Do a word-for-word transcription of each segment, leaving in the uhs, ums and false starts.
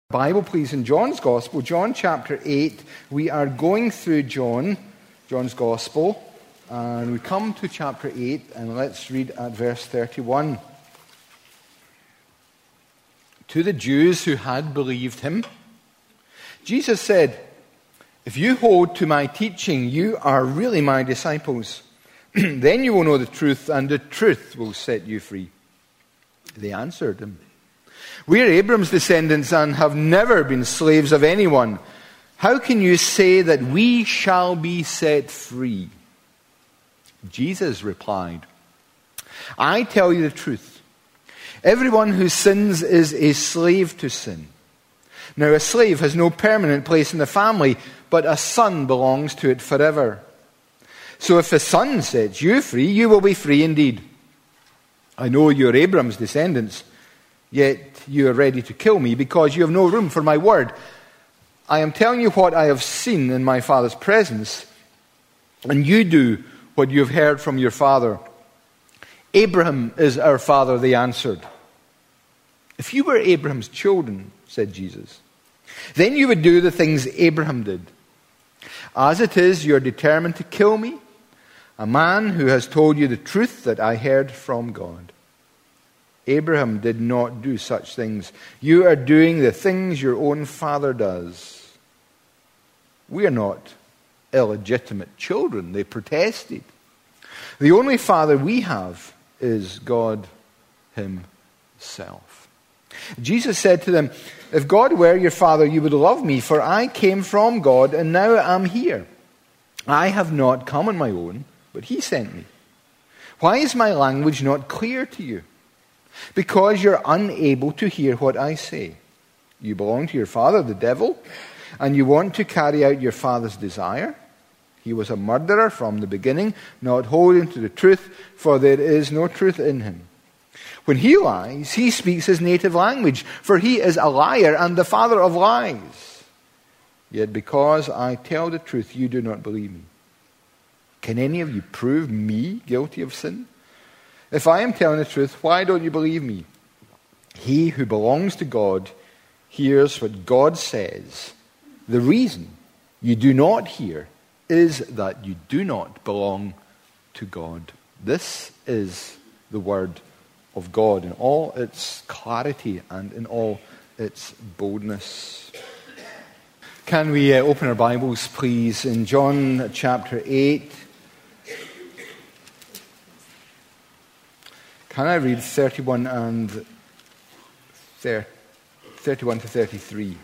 Bible, please, in John's Gospel, John chapter eight. We are going through John, John's Gospel, and we come to chapter eight, and let's read at verse thirty-one. To the Jews who had believed him, Jesus said, "If you hold to my teaching, you are really my disciples. Then you will know the truth, and the truth will set you free." They answered him, "We are Abraham's descendants and have never been slaves of anyone. How can you say that we shall be set free?" Jesus replied, "I tell you the truth. Everyone who sins is a slave to sin. Now a slave has no permanent place in the family, but a son belongs to it forever. So if the Son sets you free, you will be free indeed. I know you are Abraham's descendants, yet you are ready to kill me because you have no room for my word. I am telling you what I have seen in my Father's presence, and you do what you have heard from your father." "Abraham is our father," they answered. "If you were Abraham's children," said Jesus, "then you would do the things Abraham did. As it is, you are determined to kill me, a man who has told you the truth that I heard from God. Abraham did not do such things. You are doing the things your own father does." "We are not illegitimate children," they protested. "The only father we have is God himself." Jesus said to them, "If God were your father, you would love me, for I came from God and now am here. I have not come on my own, but he sent me. Why is my language not clear to you? Because you're unable to hear what I say. You belong to your father, the devil, and you want to carry out your father's desire. He was a murderer from the beginning, not holding to the truth, for there is no truth in him. When he lies, he speaks his native language, for he is a liar and the father of lies. Yet because I tell the truth, you do not believe me. Can any of you prove me guilty of sin? If I am telling the truth, why don't you believe me? He who belongs to God hears what God says. The reason you do not hear is that you do not belong to God." This is the word of God in all its clarity and in all its boldness. Can we uh, open our Bibles, please, in John chapter eight? Can I read thirty-one and thirty-one to thirty-three?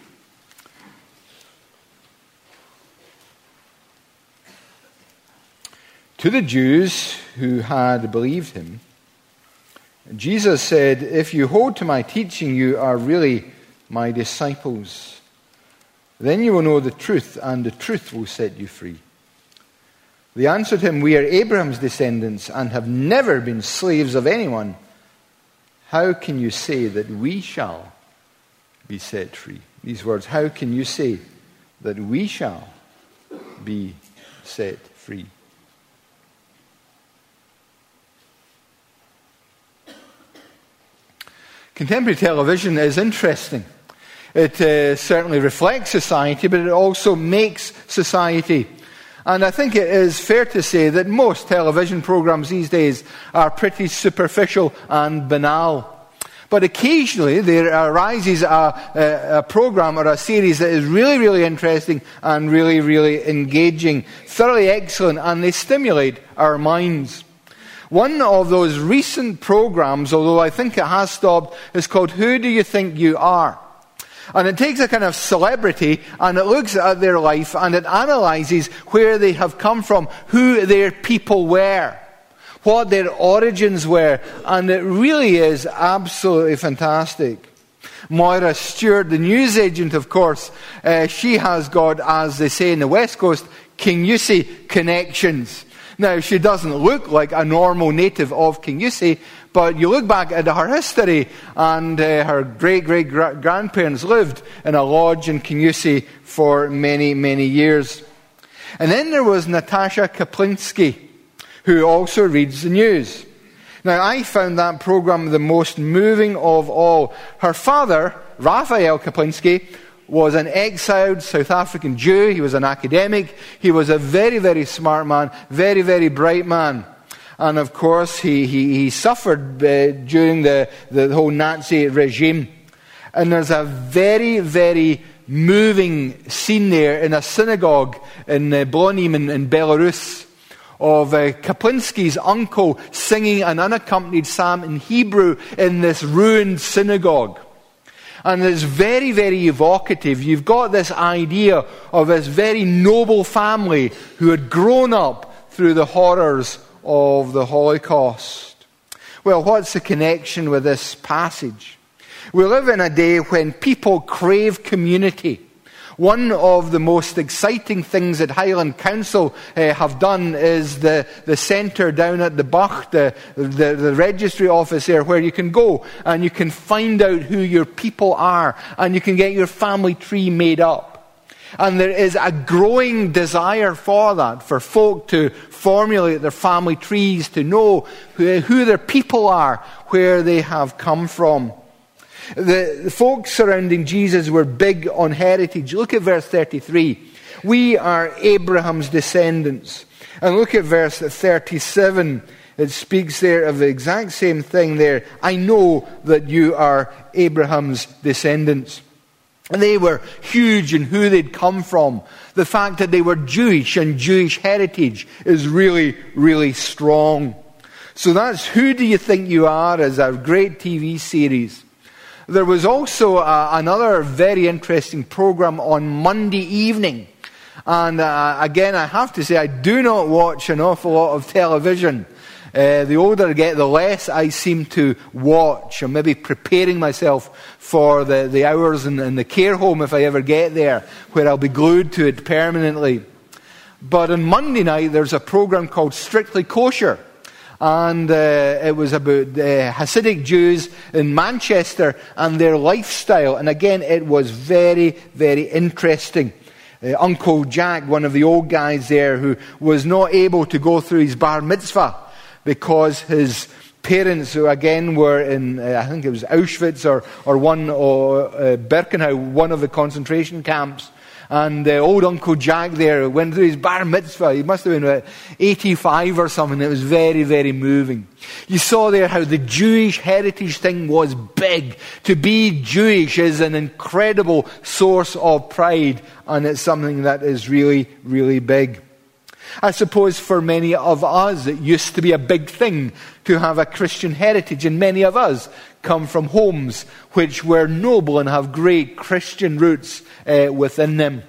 To the Jews who had believed him, Jesus said, "If you hold to my teaching, you are really my disciples. Then you will know the truth, and the truth will set you free." They answered him, "We are Abraham's descendants and have never been slaves of anyone. How can you say that we shall be set free?" These words, "How can you say that we shall be set free?" Contemporary television is interesting. It uh, certainly reflects society, but it also makes society. And I think it is fair to say that most television programs these days are pretty superficial and banal. But occasionally there arises a, a, a program or a series that is really, really interesting and really, really engaging, thoroughly excellent, and they stimulate our minds. One of those recent programs, although I think it has stopped, is called Who Do You Think You Are? And it takes a kind of celebrity and it looks at their life and it analyzes where they have come from, who their people were, what their origins were. And it really is absolutely fantastic. Moira Stewart, the newsagent, of course, uh, she has got, as they say in the West Coast, Kingussie connections. Now, she doesn't look like a normal native of Kingussie, but you look back at her history, and uh, her great-great-grandparents lived in a lodge in Kingussie for many, many years. And then there was Natasha Kaplinsky, who also reads the news. Now, I found that program the most moving of all. Her father Raphael Kaplinsky was an exiled South African Jew. He was an academic. He was a very, very smart man, very, very bright man. And of course, he, he, he suffered uh, during the, the whole Nazi regime. And there's a very, very moving scene there in a synagogue in uh, Blonim in, in Belarus of uh, Kaplinsky's uncle singing an unaccompanied psalm in Hebrew in this ruined synagogue. And it's very, very evocative. You've got this idea of this very noble family who had grown up through the horrors of the Holocaust. Well, what's the connection with this passage? We live in a day when people crave community. One of the most exciting things that Highland Council uh, have done is the, the centre down at the Bach, the, the, the registry office there, where you can go and you can find out who your people are and you can get your family tree made up. And there is a growing desire for that, for folk to formulate their family trees, to know who, who their people are, where they have come from. The, the folks surrounding Jesus were big on heritage. Look at verse thirty-three. We are Abraham's descendants. And look at verse thirty-seven. It speaks there of the exact same thing there. I know that you are Abraham's descendants. And they were huge in who they'd come from. The fact that they were Jewish and Jewish heritage is really, really strong. So that's Who Do You Think You Are as a great T V series. There was also uh, another very interesting program on Monday evening. And uh, again, I have to say, I do not watch an awful lot of television. Uh, the older I get, the less I seem to watch. I'm maybe preparing myself for the, the hours in, in the care home if I ever get there, where I'll be glued to it permanently. But on Monday night, there's a program called Strictly Kosher. And uh, it was about uh, Hasidic Jews in Manchester and their lifestyle. And again, it was very, very interesting. Uh, Uncle Jack, one of the old guys there, who was not able to go through his bar mitzvah because his parents, who again were in, uh, I think it was Auschwitz or, or one, or uh, Birkenau, one of the concentration camps. And uh, old Uncle Jack there went through his bar mitzvah. He must have been about eighty-five or something. It was very, very moving. You saw there how the Jewish heritage thing was big. To be Jewish is an incredible source of pride, and it's something that is really, really big. I suppose for many of us, it used to be a big thing to have a Christian heritage, and many of us come from homes which were noble and have great Christian roots uh, within them.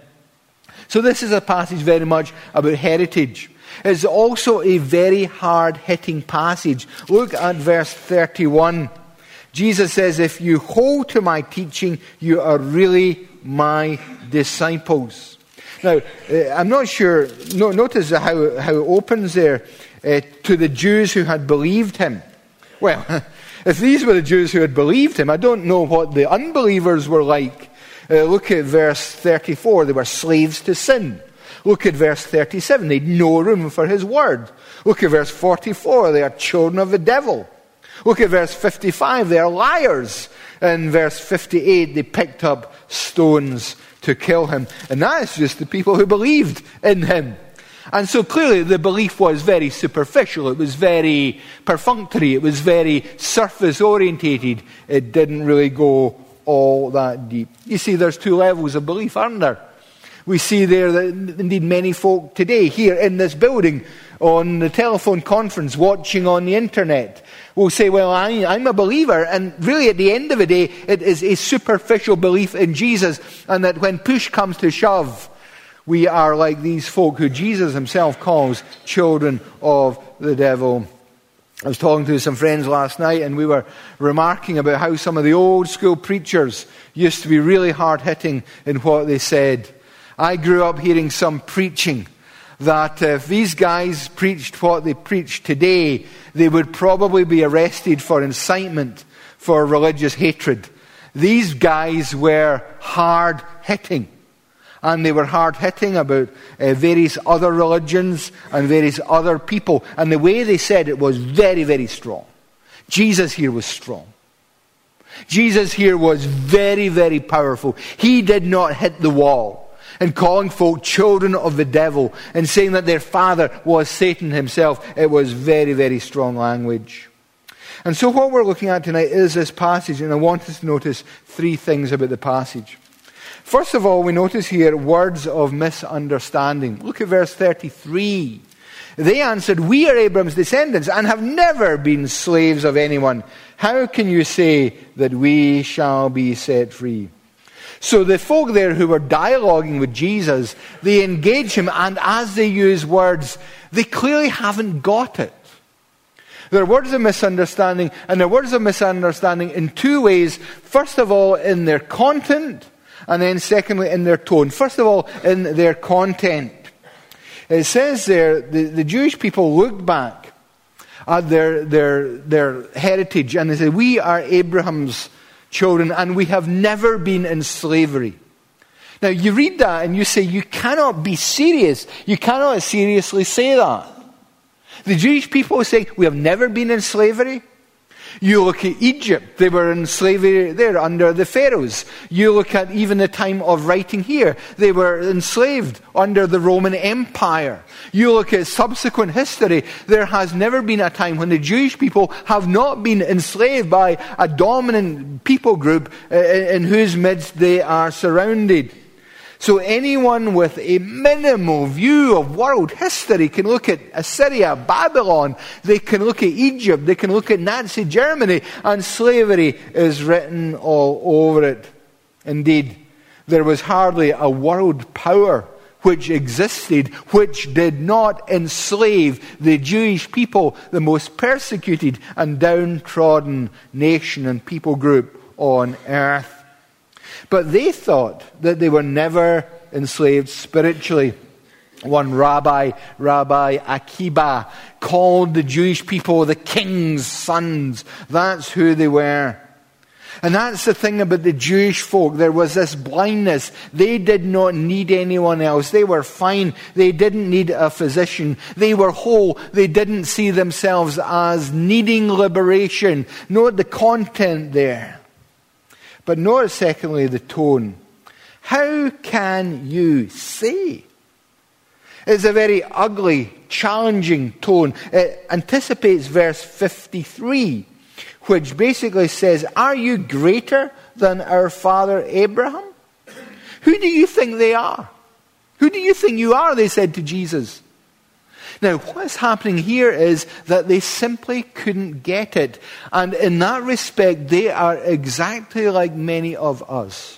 So this is a passage very much about heritage. It's also a very hard-hitting passage. Look at verse thirty-one. Jesus says, if you hold to my teaching, you are really my disciples. Now, uh, I'm not sure, no, notice how, how it opens there, uh, to the Jews who had believed him. Well, if these were the Jews who had believed him, I don't know what the unbelievers were like. Uh, look at verse thirty-four. They were slaves to sin. Look at verse thirty-seven. They had no room for his word. Look at verse forty-four. They are children of the devil. Look at verse fifty-five. They are liars. And verse fifty-eight. They picked up stones to kill him. And that is just the people who believed in him. And so clearly the belief was very superficial. It was very perfunctory. It was very surface orientated. It didn't really go all that deep. You see, there's two levels of belief, aren't there? We see there that indeed many folk today here in this building, on the telephone conference, watching on the internet, will say, well, I, I'm a believer, and really at the end of the day, it is a superficial belief in Jesus, and that when push comes to shove, we are like these folk who Jesus himself calls children of the devil. I was talking to some friends last night, and we were remarking about how some of the old school preachers used to be really hard-hitting in what they said. I grew up hearing some preaching that if these guys preached what they preach today, they would probably be arrested for incitement for religious hatred. These guys were hard-hitting. And they were hard-hitting about uh, various other religions and various other people. And the way they said it was very, very strong. Jesus here was strong. Jesus here was very, very powerful. He did not hit the wall in calling folk children of the devil and saying that their father was Satan himself. It was very, very strong language. And so what we're looking at tonight is this passage, and I want us to notice three things about the passage. First of all, we notice here words of misunderstanding. Look at verse thirty-three. They answered, "We are Abraham's descendants and have never been slaves of anyone. How can you say that we shall be set free?" So the folk there who were dialoguing with Jesus, they engage him, and as they use words, they clearly haven't got it. They're words of misunderstanding, and they're words of misunderstanding in two ways. First of all, in their content, and then secondly, in their tone. First of all, in their content. It says there, the, the Jewish people looked back at their, their, their heritage, and they said, "We are Abraham's children, and we have never been in slavery." Now, you read that, and you say, you cannot be serious. You cannot seriously say that. The Jewish people are saying, we have never been in slavery. You look at Egypt, they were in slavery there under the Pharaohs. You look at even the time of writing here, they were enslaved under the Roman Empire. You look at subsequent history, there has never been a time when the Jewish people have not been enslaved by a dominant people group in whose midst they are surrounded. So anyone with a minimal view of world history can look at Assyria, Babylon, they can look at Egypt, they can look at Nazi Germany, and slavery is written all over it. Indeed, there was hardly a world power which existed which did not enslave the Jewish people, the most persecuted and downtrodden nation and people group on earth. But they thought that they were never enslaved spiritually. One rabbi, Rabbi Akiba, called the Jewish people the king's sons. That's who they were. And that's the thing about the Jewish folk. There was this blindness. They did not need anyone else. They were fine. They didn't need a physician. They were whole. They didn't see themselves as needing liberation. Note the content there. But notice, secondly, the tone. How can you say? It's a very ugly, challenging tone. It anticipates verse fifty-three, which basically says, "Are you greater than our father Abraham?" Who do you think they are? Who do you think you are? They said to Jesus. Now, what's happening here is that they simply couldn't get it. And in that respect, they are exactly like many of us.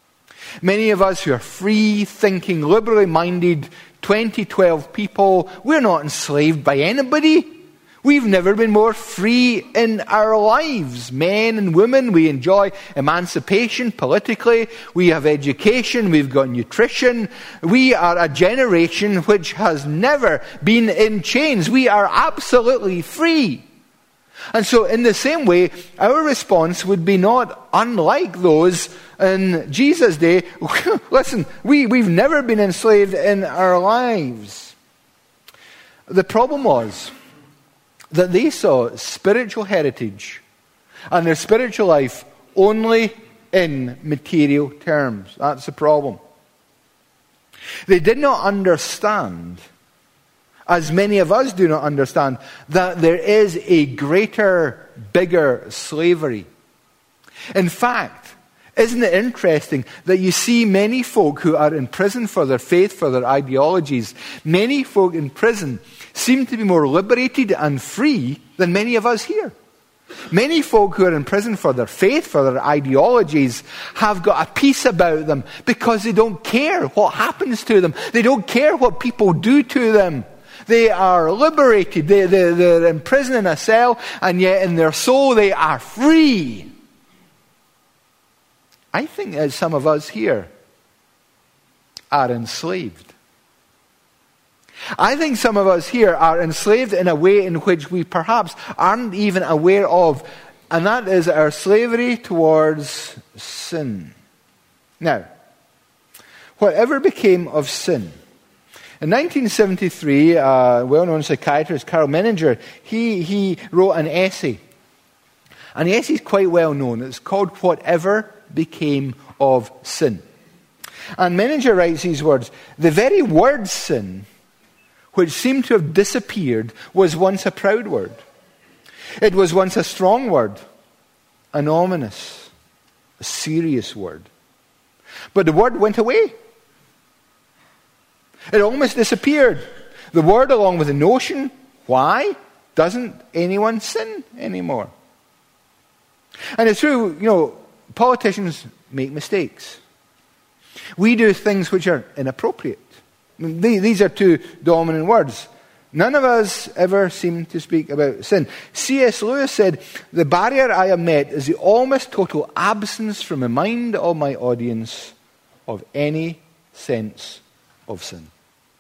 Many of us who are free-thinking, liberally minded, twenty twelve people, we're not enslaved by anybody. We've never been more free in our lives. Men and women, we enjoy emancipation politically. We have education. We've got nutrition. We are a generation which has never been in chains. We are absolutely free. And so in the same way, our response would be not unlike those in Jesus' day. Listen, we, we've never been enslaved in our lives. The problem was that they saw spiritual heritage and their spiritual life only in material terms. That's the problem. They did not understand, as many of us do not understand, that there is a greater, bigger slavery. In fact, isn't it interesting that you see many folk who are in prison for their faith, for their ideologies, many folk in prison seem to be more liberated and free than many of us here. Many folk who are in prison for their faith, for their ideologies, have got a peace about them because they don't care what happens to them. They don't care what people do to them. They are liberated. They, they, they're in prison in a cell, and yet in their soul they are free. I think that some of us here are enslaved. I think some of us here are enslaved in a way in which we perhaps aren't even aware of, and that is our slavery towards sin. Now, whatever became of sin? In nineteen seventy-three, a well-known psychiatrist, Karl Menninger, he, he wrote an essay. And yes, he's quite well known. It's called Whatever Became of Sin. And Menninger writes these words: the very word sin, which seemed to have disappeared, was once a proud word. It was once a strong word, an ominous, a serious word. But the word went away. It almost disappeared. The word along with the notion. Why doesn't anyone sin anymore? And it's true, you know, politicians make mistakes. We do things which are inappropriate. These are two dominant words. None of us ever seem to speak about sin. C S Lewis said, the barrier I have met is the almost total absence from the mind of my audience of any sense of sin.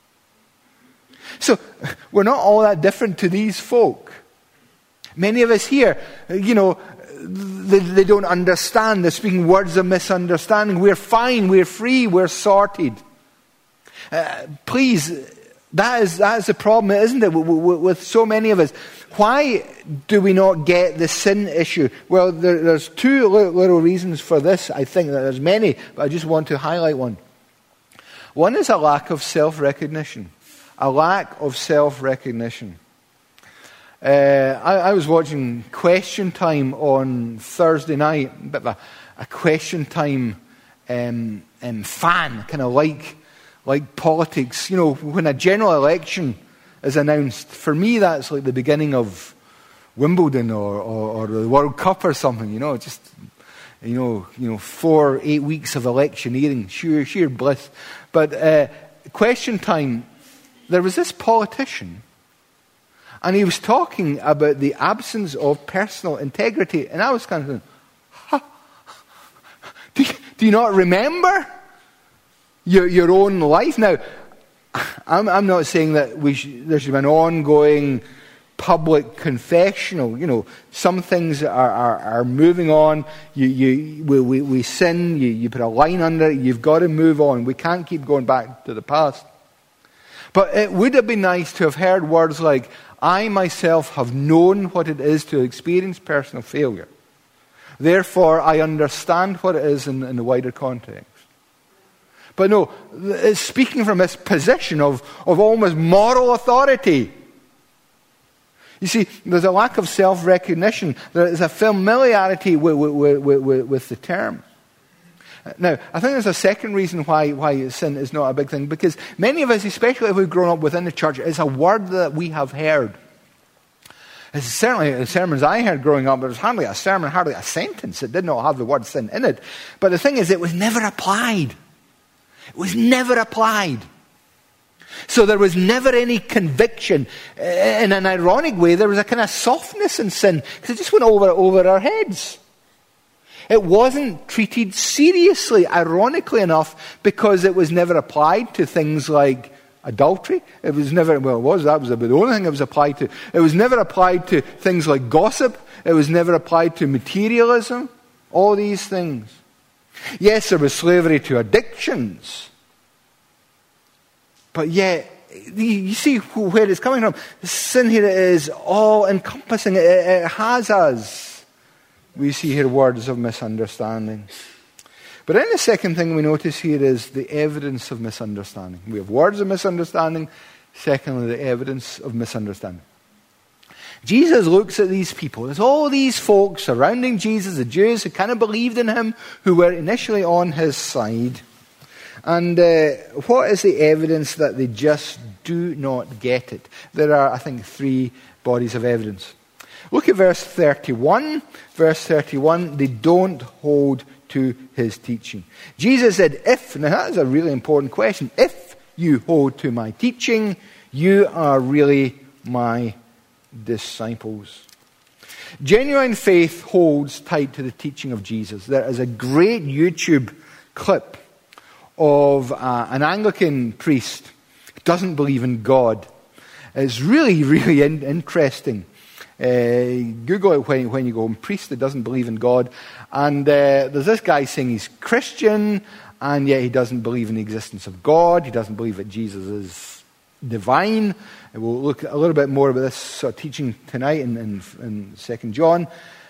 So, we're not all that different to these folk. Many of us here, you know, they, they don't understand. They're speaking words of misunderstanding. We're fine, we're free, we're sorted. Uh, please, that is, that is the problem, isn't it, with, with, with so many of us. Why do we not get the sin issue? Well, there, there's two little reasons for this. I think that there's many, but I just want to highlight one. One is a lack of self-recognition. A lack of self-recognition. Uh, I, I was watching Question Time on Thursday night, a bit of a, a Question Time um, um, fan, kind of like like politics. You know, when a general election is announced, for me that's like the beginning of Wimbledon or, or, or the World Cup or something. You know, just you know, you know, four eight weeks of electioneering, sheer sheer bliss. But uh, Question Time. There was this politician, and he was talking about the absence of personal integrity, and I was kind of thinking, huh, do, you, do you not remember your your own life? Now, I'm, I'm not saying that we sh- there should be an ongoing public confessional. You know, some things are, are, are moving on. You, you, we, we, we sin, you, you put a line under it, you've got to move on. We can't keep going back to the past. But it would have been nice to have heard words like, I myself have known what it is to experience personal failure. Therefore, I understand what it is in, in the wider context. But no, it's speaking from this position of, of almost moral authority. You see, there's a lack of self-recognition. There is a familiarity with, with, with, with, with the term. Now, I think there's a second reason why, why sin is not a big thing, because many of us, especially if we've grown up within the church, it's a word that we have heard. It's certainly the sermons I heard growing up, there was hardly a sermon, hardly a sentence that did not have the word sin in it. But the thing is, it was never applied. It was never applied. So there was never any conviction. In an ironic way, there was a kind of softness in sin, because it just went over, over our heads. It wasn't treated seriously, ironically enough, because it was never applied to things like adultery. It was never, well, it was, that was about the only thing it was applied to. It was never applied to things like gossip. It was never applied to materialism. All these things. Yes, there was slavery to addictions. But yet, you see where it's coming from. Sin here is all-encompassing. It, it has us. We see here words of misunderstanding. But then the second thing we notice here is the evidence of misunderstanding. We have words of misunderstanding. Secondly, the evidence of misunderstanding. Jesus looks at these people. There's all these folks surrounding Jesus, the Jews who kind of believed in him, who were initially on his side. And uh, what is the evidence that they just do not get it? There are, I think, three bodies of evidence. Look at verse thirty-one. Verse thirty-one, they don't hold to his teaching. Jesus said, if, now that is a really important question, if you hold to my teaching, you are really my disciples. Genuine faith holds tight to the teaching of Jesus. There is a great YouTube clip of uh, an Anglican priest who doesn't believe in God. It's really, really in- interesting. Uh, Google it when, when you go home. Priest that doesn't believe in God. And uh, there's this guy saying he's Christian, and yet he doesn't believe in the existence of God. He doesn't believe that Jesus is divine. And we'll look a little bit more about this sort of teaching tonight in, in, in Second John.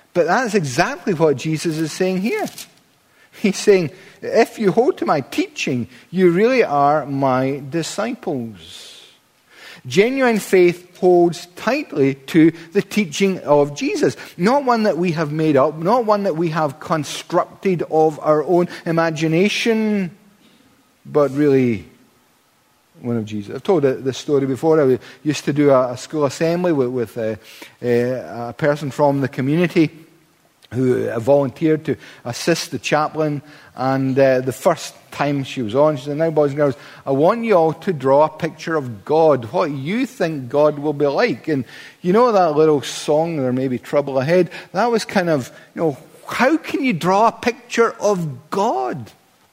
But that's exactly what Jesus is saying here. He's saying, if you hold to my teaching, you really are my disciples. Genuine faith holds tightly to the teaching of Jesus. Not one that we have made up, not one that we have constructed of our own imagination, but really one of Jesus. I've told this story before. I used to do a school assembly with, with a, a person from the community who volunteered to assist the chaplain. And uh, the first time she was on, she said, now boys and girls, I want you all to draw a picture of God, what you think God will be like. And you know that little song, There May Be Trouble Ahead? That was kind of, you know, how can you draw a picture of God?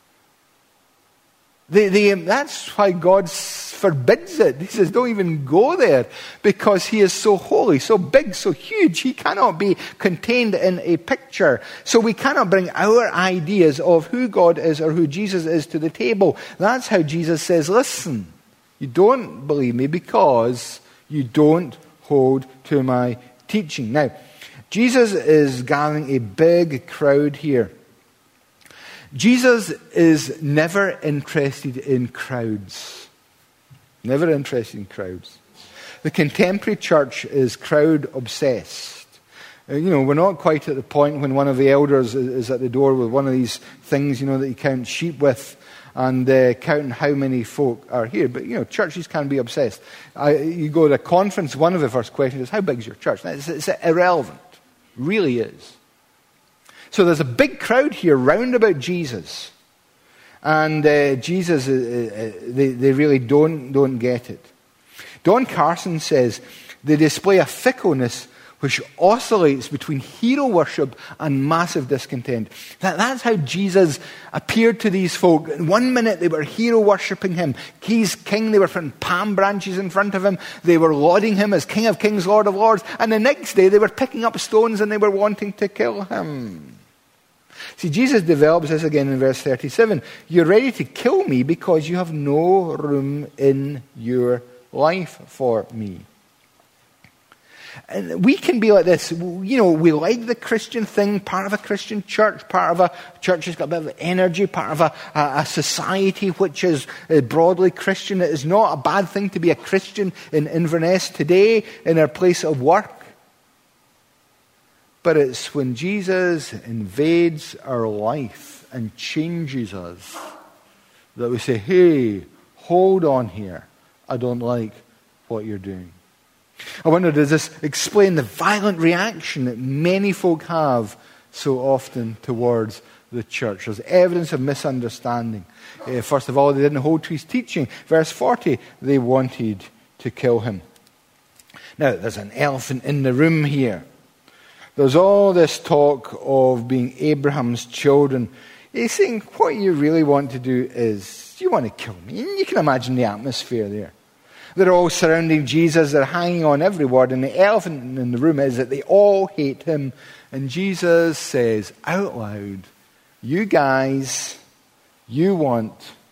The, the, that's why God forbids it. He says, don't even go there, because he is so holy, so big, so huge. He cannot be contained in a picture. So we cannot bring our ideas of who God is or who Jesus is to the table. That's how Jesus says, listen, you don't believe me because you don't hold to my teaching. Now, Jesus is gathering a big crowd here. Jesus is never interested in crowds. Never interested in crowds. The contemporary church is crowd obsessed. You know, we're not quite at the point when one of the elders is at the door with one of these things, you know, that you count sheep with and uh, counting how many folk are here. But, you know, churches can be obsessed. I, you go to a conference, one of the first questions is, how big is your church? Now, it's, it's irrelevant. Really is. So there's a big crowd here round about Jesus. And uh, Jesus, uh, uh, they, they really don't, don't get it. Don Carson says, they display a fickleness which oscillates between hero worship and massive discontent. That, that's how Jesus appeared to these folk. One minute they were hero worshipping him. He's king. They were putting palm branches in front of him. They were lauding him as King of Kings, Lord of Lords. And the next day they were picking up stones and they were wanting to kill him. See, Jesus develops this again in verse thirty-seven. You're ready to kill me because you have no room in your life for me. And we can be like this. You know, we like the Christian thing, part of a Christian church, part of a church that's got a bit of energy, part of a, a, a society which is broadly Christian. It is not a bad thing to be a Christian in Inverness today, in our place of work. But it's when Jesus invades our life and changes us that we say, hey, hold on here. I don't like what you're doing. I wonder, does this explain the violent reaction that many folk have so often towards the church? There's evidence of misunderstanding. Uh, first of all, they didn't hold to his teaching. Verse forty, they wanted to kill him. Now, there's an elephant in the room here. There's all this talk of being Abraham's children. He's saying, what you really want to do is, you want to kill me. And you can imagine the atmosphere there. They're all surrounding Jesus. They're hanging on every word. And the elephant in the room is that they all hate him. And Jesus says out loud, you guys, you want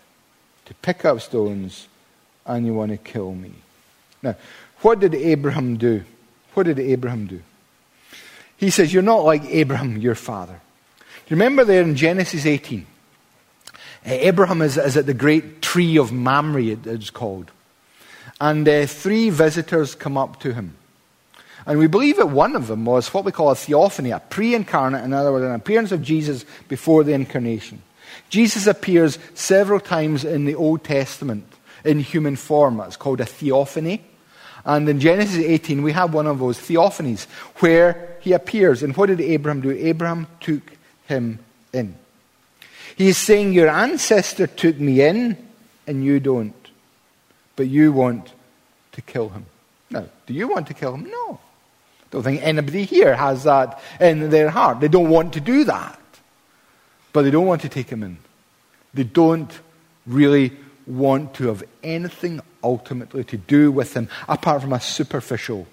to pick up stones and you want to kill me. Now, what did Abraham do? What did Abraham do? He says, you're not like Abraham, your father. Do you remember there in Genesis eighteen? Uh, Abraham is, is at the great tree of Mamre, it, it's called. And uh, three visitors come up to him. And we believe that one of them was what we call a theophany, a pre-incarnate, in other words, an appearance of Jesus before the incarnation. Jesus appears several times in the Old Testament in human form. It's called a theophany. And in Genesis eighteen, we have one of those theophanies where he appears. And what did Abraham do? Abraham took him in. He is saying, your ancestor took me in and you don't. But you want to kill him. Now, do you want to kill him? No. I don't think anybody here has that in their heart. They don't want to do that. But they don't want to take him in. They don't really want to have anything ultimately to do with him apart from a superficial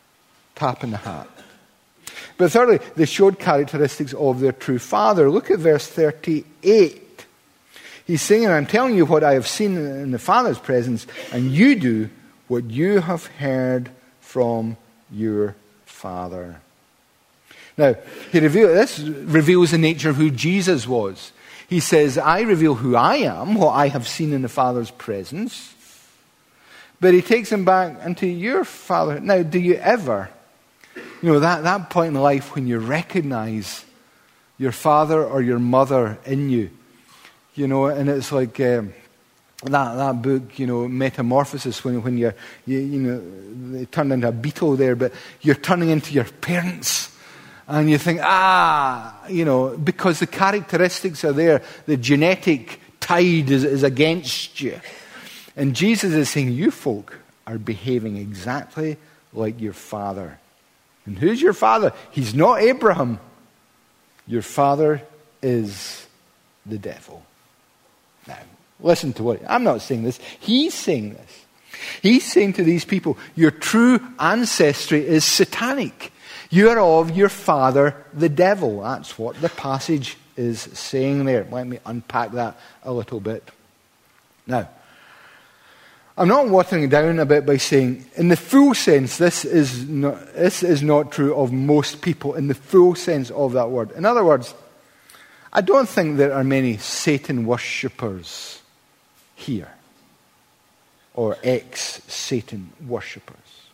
tap in the hat. But thirdly, they showed characteristics of their true father. Look at verse thirty-eight. He's saying, I'm telling you what I have seen in the Father's presence, and you do what you have heard from your Father. Now, he reveal, this reveals the nature of who Jesus was. He says, I reveal who I am, what I have seen in the Father's presence. But he takes him back into your Father. Now, do you ever, you know, that, that point in life when you recognize your father or your mother in you, you know, and it's like um, that that book, you know, Metamorphosis, when when you're, you, you know, they turn into a beetle there, but you're turning into your parents. And you think, ah, you know, because the characteristics are there, the genetic tide is, is against you. And Jesus is saying, you folk are behaving exactly like your father. And who's your father? He's not Abraham. Your father is the devil. Now, listen to what, I'm not saying this, he's saying this. He's saying to these people, your true ancestry is satanic. You are of your father, the devil. That's what the passage is saying there. Let me unpack that a little bit. Now, I'm not watering it down a bit by saying, in the full sense, this is not, this is not true of most people, in the full sense of that word. In other words, I don't think there are many Satan worshippers here, or ex-Satan worshippers.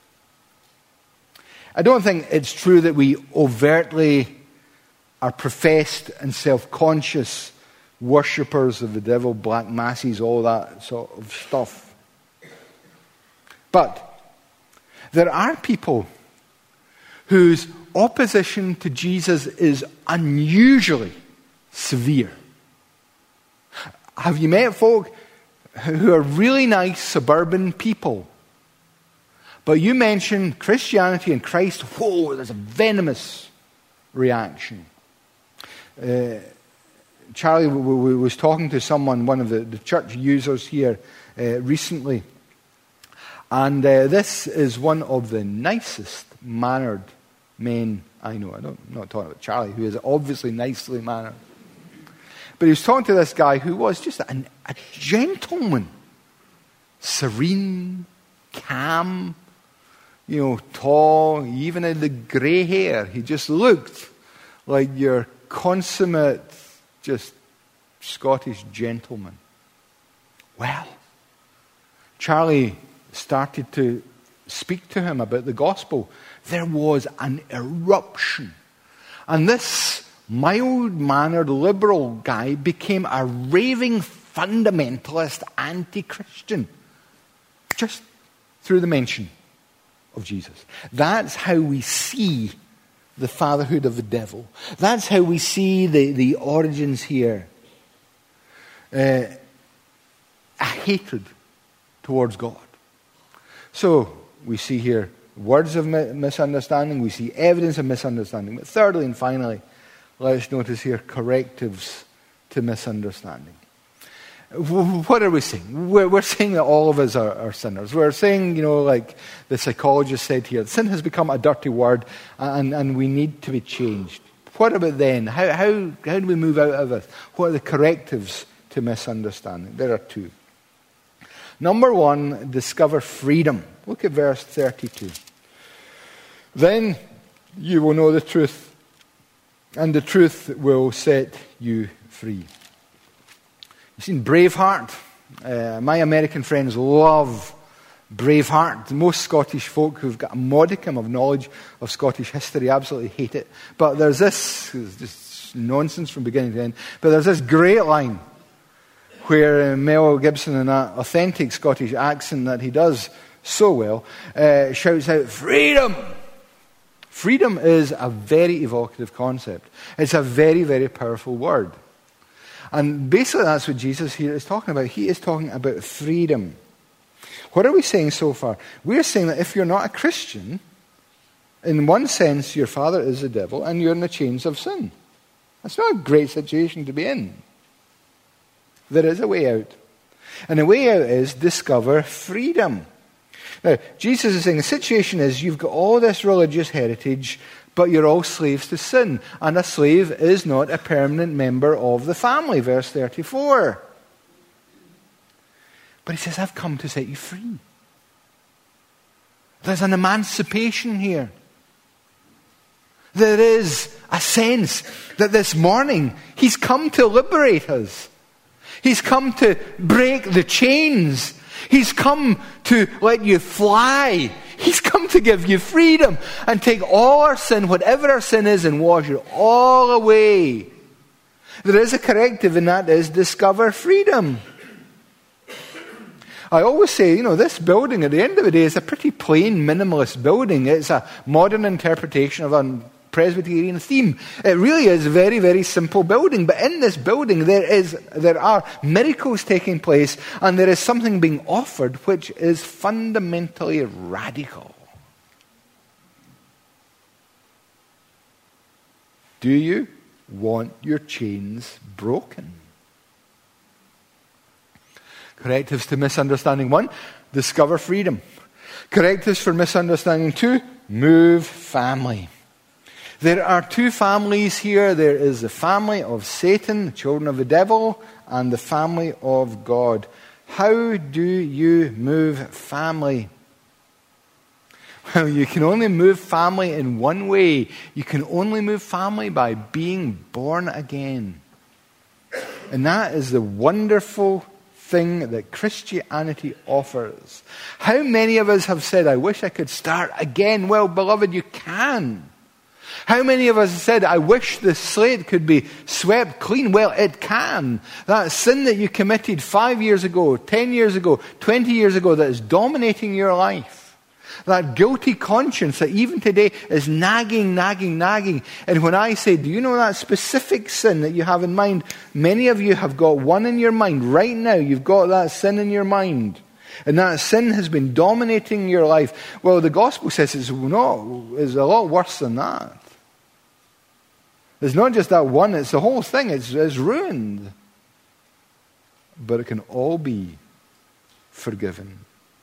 I don't think it's true that we overtly are professed and self-conscious worshippers of the devil, black masses, all that sort of stuff. But there are people whose opposition to Jesus is unusually severe. Have you met folk who are really nice suburban people, but you mention Christianity and Christ, whoa, there's a venomous reaction. Uh, Charlie w- w- was talking to someone, one of the, the church users here uh, recently, and uh, this is one of the nicest mannered men I know. I don't, I'm not talking about Charlie, who is obviously nicely mannered. But he was talking to this guy who was just an, a gentleman. Serene, calm, you know, tall, he even had the grey hair. He just looked like your consummate, just Scottish gentleman. Well, Charlie started to speak to him about the gospel. There was an eruption. And this mild-mannered liberal guy became a raving fundamentalist anti-Christian. Just through the mention of Jesus. That's how we see the fatherhood of the devil. That's how we see the, the origins here. Uh, a hatred towards God. So, we see here words of misunderstanding, we see evidence of misunderstanding. But thirdly and finally, let's notice here correctives to misunderstanding. What are we saying? We're, we're saying that all of us are, are sinners. We're saying, you know, like the psychologist said here, sin has become a dirty word and, and we need to be changed. What about then? How, how, how do we move out of it? What are the correctives to misunderstanding? There are two. Number one, discover freedom. Look at verse thirty-two. Then you will know the truth, and the truth will set you free. You've seen Braveheart. Uh, my American friends love Braveheart. Most Scottish folk who've got a modicum of knowledge of Scottish history absolutely hate it. But there's this, it's just nonsense from beginning to end, but there's this great line where Mel Gibson, in that authentic Scottish accent that he does so well, uh, shouts out, freedom! Freedom is a very evocative concept. It's a very, very powerful word. And basically that's what Jesus here is talking about. He is talking about freedom. What are we saying so far? We're saying that if you're not a Christian, in one sense your father is the devil and you're in the chains of sin. That's not a great situation to be in. There is a way out. And the way out is discover freedom. Now, Jesus is saying the situation is you've got all this religious heritage, but you're all slaves to sin. And a slave is not a permanent member of the family, verse thirty-four. But he says, I've come to set you free. There's an emancipation here. There is a sense that this morning He's come to liberate us. He's come to break the chains. He's come to let you fly. He's come to give you freedom and take all our sin, whatever our sin is, and wash it all away. There is a corrective, and that is discover freedom. I always say, you know, this building at the end of the day is a pretty plain, minimalist building. It's a modern interpretation of a Presbyterian theme. It really is a very, very simple building. But in this building, there is, there are miracles taking place, and there is something being offered which is fundamentally radical. Do you want your chains broken? Correctives to misunderstanding one, discover freedom. Correctives for misunderstanding two, move family. There are two families here. There is the family of Satan, the children of the devil, and the family of God. How do you move family? Well, you can only move family in one way. You can only move family by being born again. And that is the wonderful thing that Christianity offers. How many of us have said, I wish I could start again? Well, beloved, you can. How many of us have said, I wish the slate could be swept clean? Well, it can. That sin that you committed five years ago, ten years ago, twenty years ago that is dominating your life. That guilty conscience that even today is nagging, nagging, nagging. And when I say, do you know that specific sin that you have in mind? Many of you have got one in your mind. Right now, you've got that sin in your mind. And that sin has been dominating your life. Well, the gospel says it's, not, it's a lot worse than that. It's not just that one, it's the whole thing. It's, it's ruined. But it can all be forgiven.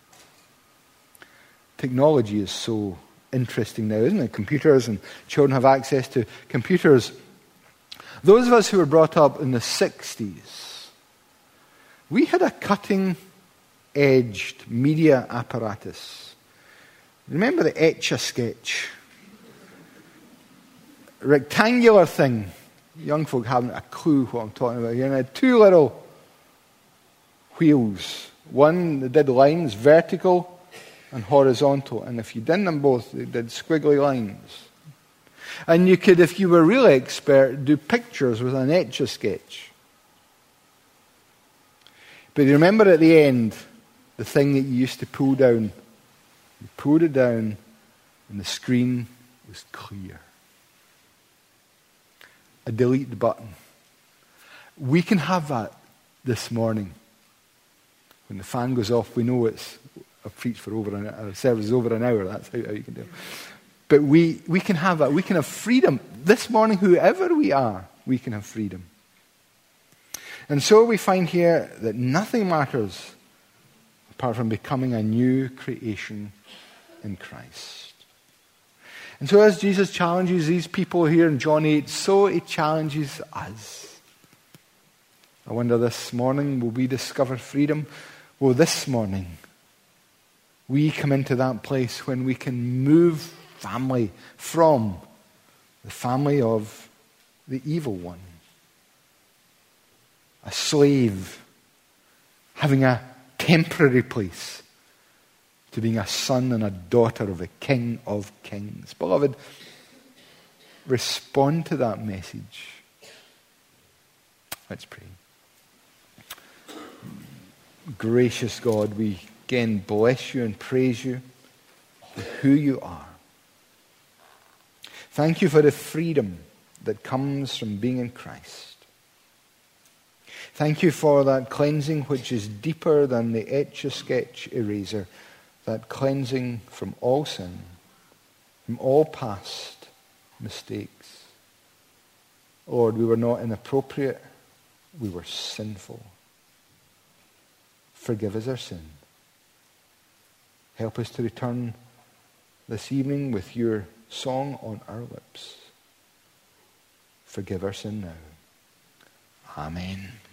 Technology is so interesting now, isn't it? Computers, and children have access to computers. Those of us who were brought up in the sixties, we had a cutting-edged media apparatus. Remember the Etch-a-Sketch? Rectangular thing. Young folk haven't a clue what I'm talking about here. And it had two little wheels. One that did lines, vertical and horizontal. And if you did them both, they did squiggly lines. And you could, if you were really expert, do pictures with an Etch-a-Sketch. But you remember at the end, the thing that you used to pull down. You pulled it down and the screen was clear. A delete button. We can have that this morning. When the fan goes off, we know it's I've preached for over an hour. Our service is over an hour. That's how, how you can do it. But we, we can have that. We can have freedom. This morning, whoever we are, we can have freedom. And so we find here that nothing matters apart from becoming a new creation in Christ. And so as Jesus challenges these people here in John eight, so he challenges us. I wonder this morning, will we discover freedom? Will this morning we come into that place when we can move family from the family of the evil one? A slave having a temporary place to being a son and a daughter of the King of Kings. Beloved, respond to that message. Let's pray. Gracious God, we again bless you and praise you for who you are. Thank you for the freedom that comes from being in Christ. Thank you for that cleansing which is deeper than the Etch-a-Sketch eraser, that cleansing from all sin, from all past mistakes. Lord, we were not inappropriate, we were sinful. Forgive us our sin. Help us to return this evening with your song on our lips. Forgive our sin now. Amen.